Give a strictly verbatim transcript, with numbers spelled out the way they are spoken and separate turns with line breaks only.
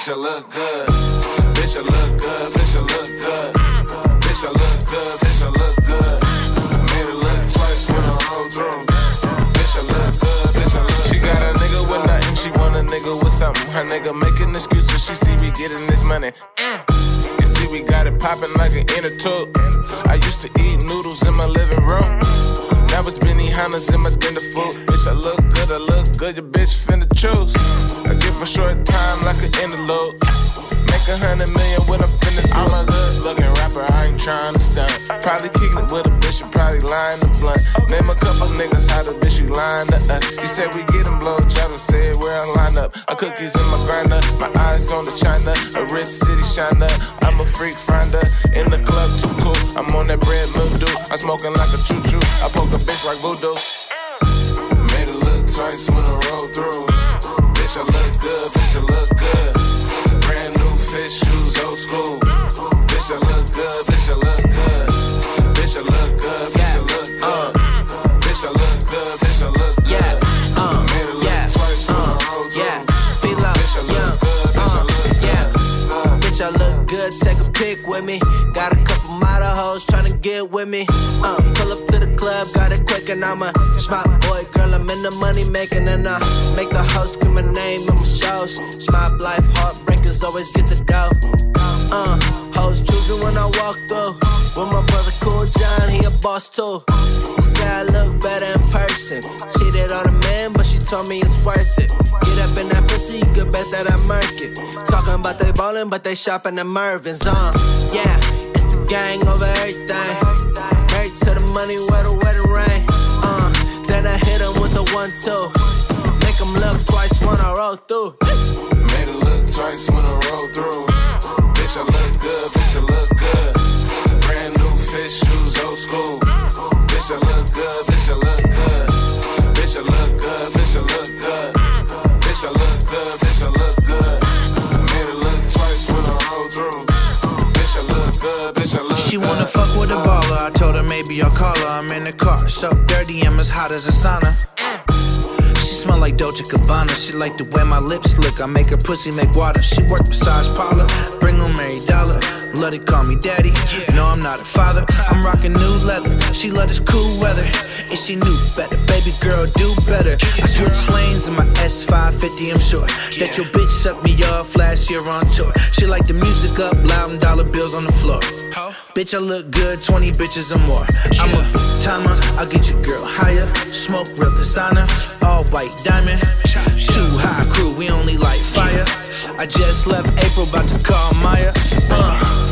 bitch, I look good. Bitch, I look good, bitch, I look good. Bitch, I look good, bitch, I look good. Made it look twice when I roll through. Bitch, I look good, bitch, I look good. She got a nigga with nothing, she want a nigga with something. Her nigga making excuses, she see we getting this money. You see we got it popping like an inner tube. I used to eat noodles in my living room. Now it's Benihana's in my dinner food. Bitch, I look good, I look good, your bitch finna choose. I give a short time like an interlude. Make a hundred million when I'm finished. I'm a good looking rapper, I ain't trying to stunt. Probably kicking it with a bitch, and probably lying to blunt. Name a couple niggas how the bitch you lying to us. You said we get them blow jobs and said where I line up. A cookies in my grinder, my eyes on the China. A rich city shiner, I'm a freak finder. In the club too cool, I'm on that bread milk dude. I'm smoking like a choo-choo, I poke a bitch like voodoo. Made it look twice when I roll through. Bitch, I look good, bitch, I look good. Brand new fit shoes, old school. Bitch, I look good, bitch, I look good. Bitch, I look good, bitch, I look good. Bitch, I look good, bitch, I look good.
Yeah, uh,
Made it look
yeah,
twice when
uh,
I roll through.
yeah, be low,
bitch, I look
yeah,
good, bitch, I
uh,
look good.
yeah. Bitch, I look good, take a pic with me. Got a couple model hoes tryna get with me. Uh, pull up to the club, got it quick and I'm a smart boy, girl, I'm in the money making and I make the host scream my name in my shows. Smart life, heartbreakers always get the dough. Uh, hoes choosing when I walk through. With my brother Cool John, he a boss too. Say I look better in person. Cheated on a man, but she told me it's worth it. Get up in that pussy, you could bet that I murk it. Talking about they ballin', but they shopping at Mervin's, uh. Yeah, it's the gang over everything. Married to the money where the wedding ring. Uh, then I hit him with a one two. Make him look twice when I roll through.
Made it look twice when I roll through. Bitch, I look good, bitch, I look good. Brand new fit shoes, old school. Bitch, I look good, bitch, I look good. Bitch, I look good, bitch, I look good. Bitch, I look good, bitch, I look good. Made it look twice when I roll through. Bitch, I look good, bitch, I look good.
She wanna fuck with a baller, I told her maybe I'll call her. I'm in the car, so dirty, I'm as hot as a sauna. She smell like Dolce Gabbana. She like the way my lips look. I make her pussy make water. She work massage parlor. Bring home Mary Dollar. Love to call me daddy. No, I'm not a father. I'm rocking new leather. She love this cool weather. And she knew better. Baby girl, do better. I switch lanes in my S five fifty. I'm sure that your bitch sucked me off last year on tour. She like the music up, loud and dollar bills on the floor. Bitch, I look good, twenty bitches or more. I'm a big timer. I'll get your girl higher. Smoke real designer. All white diamond. Too high crew, we only light fire. I just left April, about to call Maya. Uh.